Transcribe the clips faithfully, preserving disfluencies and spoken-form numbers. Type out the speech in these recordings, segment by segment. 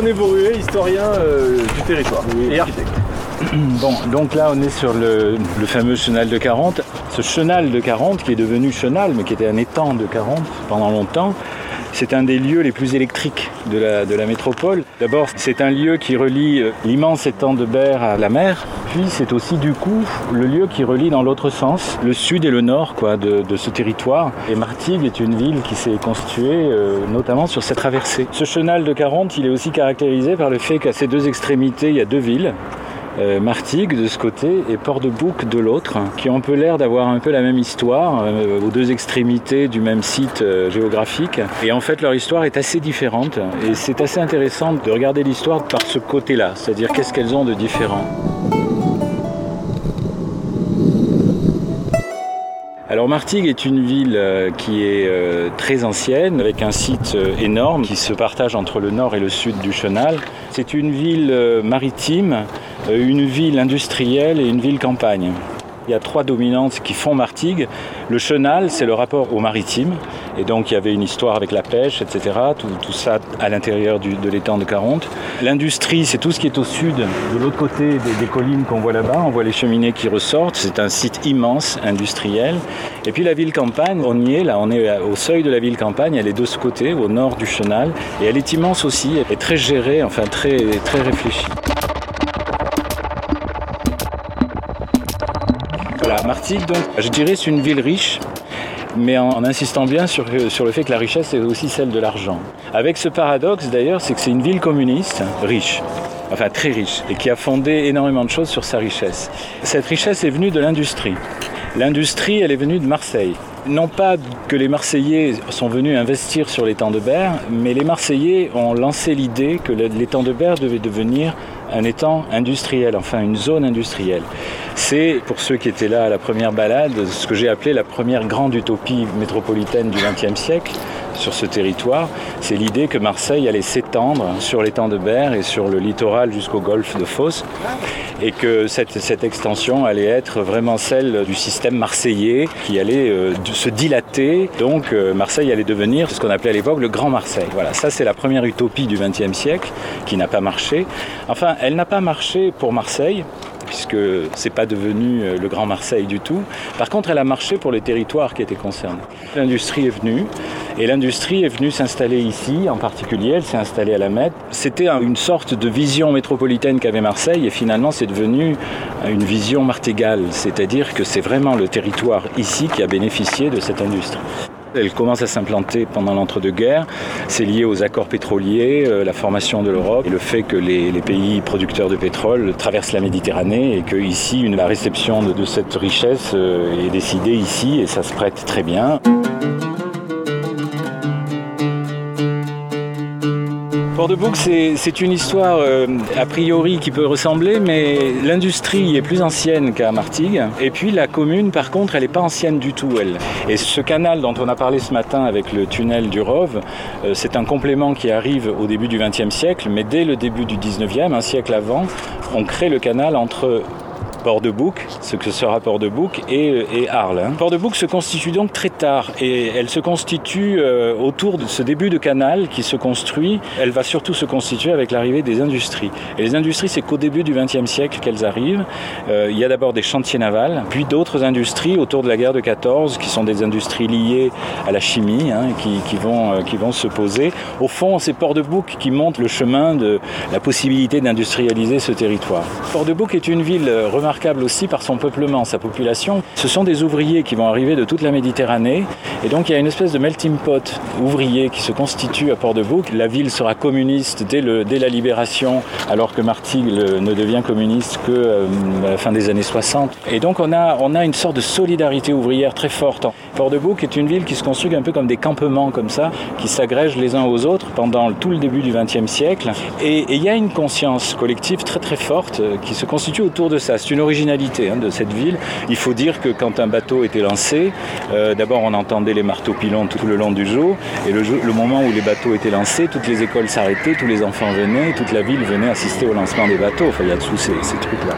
René Boruet, historien euh, du territoire oui, et architecte. Bon, donc là on est sur le, le fameux chenal de Caronte. Ce chenal de Caronte qui est devenu chenal, mais qui était un étang de Caronte pendant longtemps, c'est un des lieux les plus électriques de la, de la métropole. D'abord, c'est un lieu qui relie l'immense étang de Berre à la mer. Puis c'est aussi du coup le lieu qui relie dans l'autre sens, le sud et le nord quoi, de, de ce territoire. Et Martigues est une ville qui s'est constituée euh, notamment sur cette traversée. Ce chenal de Caronte, il est aussi caractérisé par le fait qu'à ses deux extrémités, il y a deux villes. Euh, Martigues de ce côté et Port-de-Bouc de l'autre, qui ont un peu l'air d'avoir un peu la même histoire, euh, aux deux extrémités du même site euh, géographique. Et en fait, leur histoire est assez différente. Et c'est assez intéressant de regarder l'histoire par ce côté-là, c'est-à-dire qu'est-ce qu'elles ont de différent. Alors Martigues est une ville euh, qui est euh, très ancienne, avec un site euh, énorme qui se partage entre le nord et le sud du chenal. C'est une ville euh, maritime, euh, une ville industrielle et une ville campagne. Il y a trois dominantes qui font Martigues. Le chenal, c'est le rapport au maritime. Et donc, il y avait une histoire avec la pêche, et cetera. Tout, tout ça à l'intérieur du, de l'étang de Caronte. L'industrie, c'est tout ce qui est au sud, de l'autre côté des, des collines qu'on voit là-bas. On voit les cheminées qui ressortent. C'est un site immense, industriel. Et puis la ville-campagne, on y est, là, on est au seuil de la ville-campagne. Elle est de ce côté, au nord du chenal. Et elle est immense aussi. Elle est très gérée, enfin très, très réfléchie. Voilà, Martigues, donc, je dirais, c'est une ville riche, mais en, en insistant bien sur, sur le fait que la richesse est aussi celle de l'argent. Avec ce paradoxe, d'ailleurs, c'est que c'est une ville communiste, riche, enfin très riche, et qui a fondé énormément de choses sur sa richesse. Cette richesse est venue de l'industrie. L'industrie, elle est venue de Marseille. Non pas que les Marseillais sont venus investir sur l'étang de Berre, mais les Marseillais ont lancé l'idée que l'étang de Berre devait devenir un étang industriel, enfin une zone industrielle. C'est, pour ceux qui étaient là à la première balade, ce que j'ai appelé la première grande utopie métropolitaine du vingtième siècle sur ce territoire. C'est l'idée que Marseille allait s'étendre sur l'étang de Berre et sur le littoral jusqu'au golfe de Fos, et que cette, cette extension allait être vraiment celle du système marseillais qui allait euh, se dilater. Donc euh, Marseille allait devenir ce qu'on appelait à l'époque le Grand Marseille. Voilà, ça c'est la première utopie du vingtième siècle qui n'a pas marché. Enfin, elle n'a pas marché pour Marseille, puisque c'est pas devenu le Grand Marseille du tout. Par contre, elle a marché pour les territoires qui étaient concernés. L'industrie est venue, et l'industrie est venue s'installer ici, en particulier, elle s'est installée à la Mette. C'était une sorte de vision métropolitaine qu'avait Marseille, et finalement c'est devenu une vision martégale, c'est-à-dire que c'est vraiment le territoire ici qui a bénéficié de cette industrie. Elle commence à s'implanter pendant l'entre-deux-guerres. C'est lié aux accords pétroliers, euh, la formation de l'Europe et le fait que les, les pays producteurs de pétrole traversent la Méditerranée et que ici, une, la réception de, de cette richesse euh, est décidée ici et ça se prête très bien. Port-de-Bouc, c'est, c'est une histoire euh, a priori qui peut ressembler, mais l'industrie est plus ancienne qu'à Martigues. Et puis la commune, par contre, elle n'est pas ancienne du tout, elle. Et ce canal dont on a parlé ce matin avec le tunnel du Rove, euh, c'est un complément qui arrive au début du vingtième siècle, mais dès le début du dix-neuvième, un siècle avant, on crée le canal entre Port-de-Bouc, ce que sera Port-de-Bouc, et, et Arles. Port-de-Bouc se constitue donc très tard et elle se constitue euh, autour de ce début de canal qui se construit. Elle va surtout se constituer avec l'arrivée des industries. Et les industries, c'est qu'au début du vingtième siècle qu'elles arrivent. Euh, il y a d'abord des chantiers navals, puis d'autres industries autour de la guerre de quatorze qui sont des industries liées à la chimie, hein, qui, qui, vont, euh, qui vont se poser. Au fond, c'est Port-de-Bouc qui montre le chemin de la possibilité d'industrialiser ce territoire. Port-de-Bouc est une ville remarquable remarquable aussi par son peuplement, sa population. Ce sont des ouvriers qui vont arriver de toute la Méditerranée et donc il y a une espèce de melting pot ouvrier qui se constitue à Port-de-Bouc. La ville sera communiste dès, le, dès la libération, alors que Martigues ne devient communiste que euh, à la fin des années soixante. Et donc on a, on a une sorte de solidarité ouvrière très forte. Port-de-Bouc est une ville qui se construit un peu comme des campements comme ça, qui s'agrègent les uns aux autres pendant tout le début du vingtième siècle. Et il y a une conscience collective très très forte euh, qui se constitue autour de ça. C'est une originalité hein, de cette ville. Il faut dire que quand un bateau était lancé, euh, d'abord on entendait les marteaux-pilons tout le long du jour, et le, le moment où les bateaux étaient lancés, toutes les écoles s'arrêtaient, tous les enfants venaient, toute la ville venait assister au lancement des bateaux. Enfin, il y a tous ces, ces trucs-là.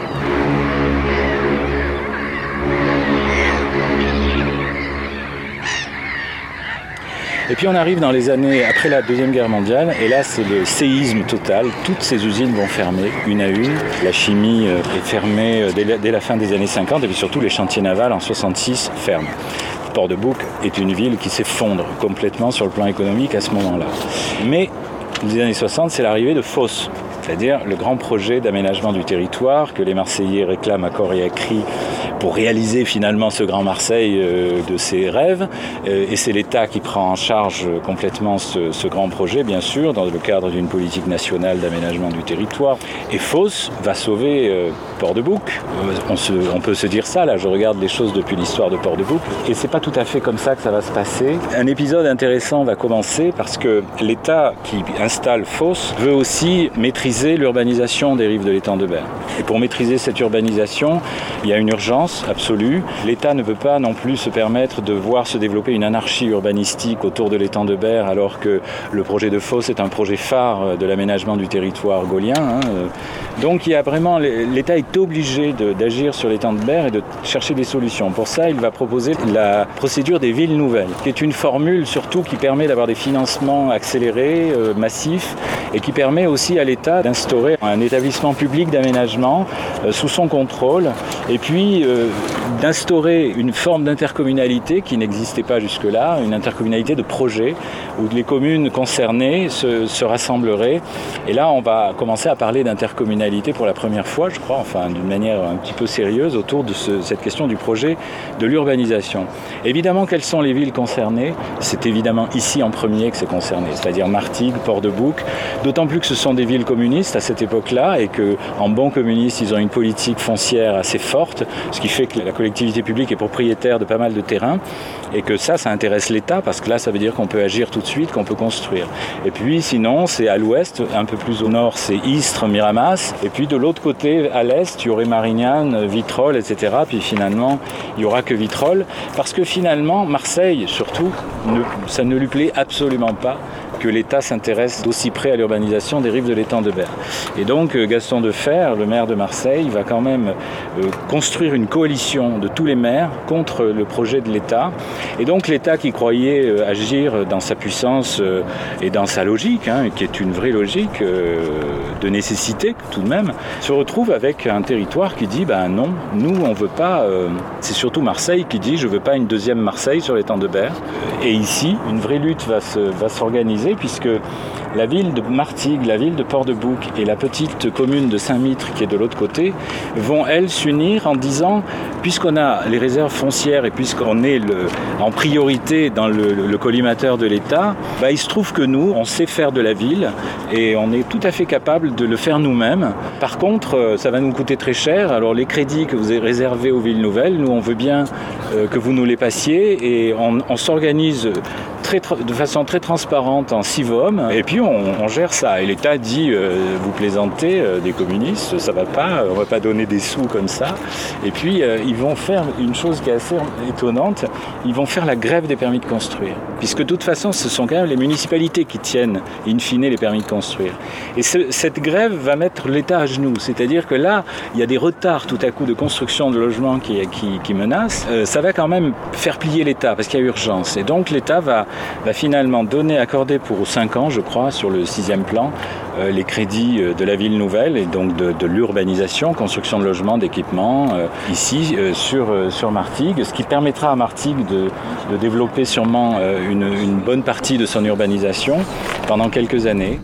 Et puis on arrive dans les années après la Deuxième Guerre mondiale, et là c'est le séisme total. Toutes ces usines vont fermer, une à une. La chimie est fermée dès la, dès la fin des années cinquante, et puis surtout les chantiers navals en soixante-six ferment. Port-de-Bouc est une ville qui s'effondre complètement sur le plan économique à ce moment-là. Mais les années soixante, c'est l'arrivée de Fos, c'est-à-dire le grand projet d'aménagement du territoire que les Marseillais réclament à corps et à cri pour réaliser finalement ce Grand Marseille euh, de ses rêves. Euh, et c'est l'État qui prend en charge complètement ce, ce grand projet, bien sûr, dans le cadre d'une politique nationale d'aménagement du territoire. Et Fos va sauver euh, Port-de-Bouc. Euh, on, se, on peut se dire ça, là, je regarde les choses depuis l'histoire de Port-de-Bouc. Et c'est pas tout à fait comme ça que ça va se passer. Un épisode intéressant va commencer parce que l'État qui installe Fos veut aussi maîtriser l'urbanisation des rives de l'étang de Berre. Et pour maîtriser cette urbanisation, il y a une urgence absolue. L'État ne peut pas non plus se permettre de voir se développer une anarchie urbanistique autour de l'étang de Berre, alors que le projet de Fos est un projet phare de l'aménagement du territoire gaulien. Hein. Donc il y a vraiment, l'État est obligé de, d'agir sur l'étang de Berre et de chercher des solutions. Pour ça, il va proposer la procédure des villes nouvelles, qui est une formule surtout qui permet d'avoir des financements accélérés, euh, massifs, et qui permet aussi à l'État d'instaurer un établissement public d'aménagement euh, sous son contrôle, et puis euh, d'instaurer une forme d'intercommunalité qui n'existait pas jusque-là, une intercommunalité de projets où les communes concernées se, se rassembleraient. Et là, on va commencer à parler d'intercommunalité pour la première fois, je crois, enfin d'une manière un petit peu sérieuse, autour de ce, cette question du projet de l'urbanisation. Évidemment, quelles sont les villes concernées ? C'est évidemment ici en premier que c'est concerné, c'est-à-dire Martigues, Port-de-Bouc, d'autant plus que ce sont des villes communistes à cette époque-là et qu'en bons communistes, ils ont une politique foncière assez forte, ce qui fait que la collectivité publique est propriétaire de pas mal de terrains et que ça, ça intéresse l'État parce que là, ça veut dire qu'on peut agir tout de suite, qu'on peut construire. Et puis sinon, c'est à l'ouest, un peu plus au nord, c'est Istres, Miramas, et puis de l'autre côté, à l'est, il y aurait Marignane, Vitrolles, et cetera. Puis finalement, il n'y aura que Vitrolles parce que finalement, Marseille, surtout, ne, ça ne lui plaît absolument pas que l'État s'intéresse d'aussi près à l'urbanisation des rives de l'étang de Berre. Et donc Gaston Defferre, le maire de Marseille, va quand même euh, construire une coalition de tous les maires contre le projet de l'État. Et donc l'État qui croyait euh, agir dans sa puissance euh, et dans sa logique, hein, qui est une vraie logique euh, de nécessité tout de même, se retrouve avec un territoire qui dit ben non, nous on veut pas, euh, c'est surtout Marseille qui dit je veux pas une deuxième Marseille sur l'étang de Berre. Et ici, une vraie lutte va, se, va s'organiser puisque la ville de Martigues, la ville de Port-de-Bouc et la petite commune de Saint-Mitre qui est de l'autre côté vont elles s'unir en disant puisqu'on a les réserves foncières et puisqu'on est le, en priorité dans le, le, le collimateur de l'État, bah, il se trouve que nous, on sait faire de la ville et on est tout à fait capable de le faire nous-mêmes. Par contre, ça va nous coûter très cher. Alors les crédits que vous avez réservés aux villes nouvelles, nous on veut bien euh, que vous nous les passiez et on, on s'organise Très, de façon très transparente en Sivom et puis on, on gère ça. Et l'État dit euh, vous plaisantez euh, des communistes, ça va pas, on va pas donner des sous comme ça. Et puis euh, ils vont faire une chose qui est assez étonnante, ils vont faire la grève des permis de construire. Puisque de toute façon ce sont quand même les municipalités qui tiennent in fine les permis de construire. Et ce, cette grève va mettre l'État à genoux. C'est-à-dire que là, il y a des retards tout à coup de construction de logements qui, qui, qui menacent. Euh, ça va quand même faire plier l'État parce qu'il y a urgence. Et donc l'État va va finalement donner, accorder pour cinq ans, je crois, sur le sixième plan, euh, les crédits de la ville nouvelle et donc de, de l'urbanisation, construction de logements, d'équipements, euh, ici euh, sur, euh, sur Martigues, ce qui permettra à Martigues de, de développer sûrement euh, une, une bonne partie de son urbanisation pendant quelques années.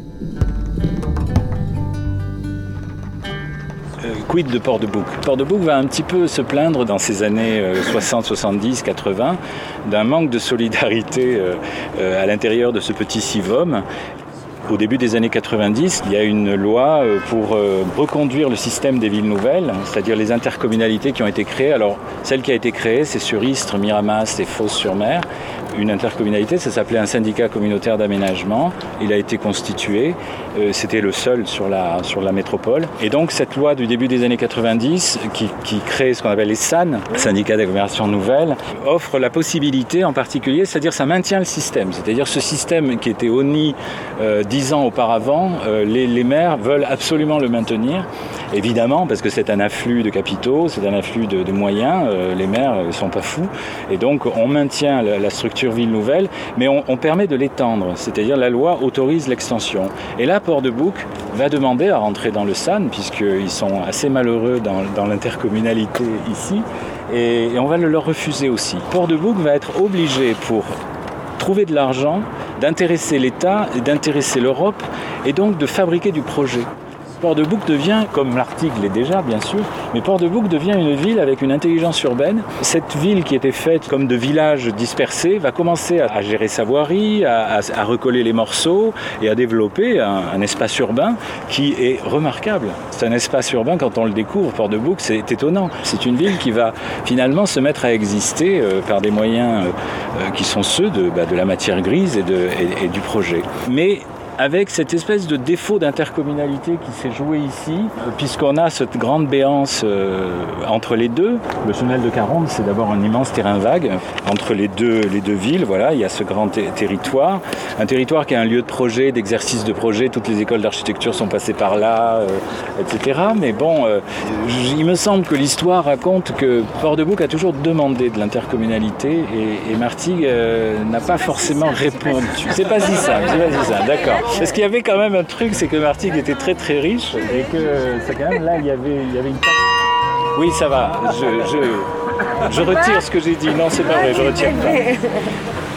Quid de Port-de-Bouc ? Port-de-Bouc va un petit peu se plaindre dans ces années soixante, soixante-dix, quatre-vingts d'un manque de solidarité à l'intérieur de ce petit Sivom. Au début des années quatre-vingt-dix, il y a une loi pour reconduire le système des villes nouvelles, c'est-à-dire les intercommunalités qui ont été créées. Alors, celle qui a été créée, c'est sur Istres, Miramas et Fos-sur-Mer. Une intercommunalité, ça s'appelait un syndicat communautaire d'aménagement. Il a été constitué, euh, c'était le seul sur la, sur la métropole. Et donc cette loi du début des années quatre-vingt-dix, qui, qui crée ce qu'on appelle les S A N, syndicats d'agglomération nouvelle, offre la possibilité en particulier, c'est-à-dire ça maintient le système. C'est-à-dire ce système qui était honni euh, dix ans auparavant, euh, les, les maires veulent absolument le maintenir. évidemment, parce que c'est un afflux de capitaux, c'est un afflux de, de moyens, euh, les maires ne sont pas fous, et donc on maintient la, la structure ville nouvelle, mais on, on permet de l'étendre, c'est-à-dire la loi autorise l'extension. Et là, Port-de-Bouc va demander à rentrer dans le S A N, puisqu'ils sont assez malheureux dans, dans l'intercommunalité ici, et, et on va le leur refuser aussi. Port-de-Bouc va être obligé, pour trouver de l'argent, d'intéresser l'État, d'intéresser l'Europe, et donc de fabriquer du projet. Port-de-Bouc devient, comme l'Artigue l'est déjà bien sûr, mais Port-de-Bouc devient une ville avec une intelligence urbaine. Cette ville qui était faite comme de villages dispersés va commencer à gérer sa voirie, à, à, à recoller les morceaux et à développer un, un espace urbain qui est remarquable. C'est un espace urbain, quand on le découvre, Port-de-Bouc, c'est étonnant. C'est une ville qui va finalement se mettre à exister euh, par des moyens euh, qui sont ceux de, bah, de la matière grise et, de, et, et du projet. Mais avec cette espèce de défaut d'intercommunalité qui s'est joué ici, puisqu'on a cette grande béance euh, entre les deux. Le Chenel de Caronte, c'est d'abord un immense terrain vague entre les deux, les deux villes. Voilà, il y a ce grand ter- territoire, un territoire qui est un lieu de projet, d'exercice de projet. Toutes les écoles d'architecture sont passées par là, euh, et cetera. Mais bon, euh, il me semble que l'histoire raconte que Port-de-Bouc a toujours demandé de l'intercommunalité et, et Martigues euh, n'a pas forcément répondu. C'est pas si simple, c'est pas si simple, d'accord. Parce qu'il y avait quand même un truc, c'est que Martigues était très très riche et que c'est quand même là il y avait, il y avait une taxe. Oui, ça va, je, je, je retire ce que j'ai dit. Non, c'est pas vrai, je retire pas.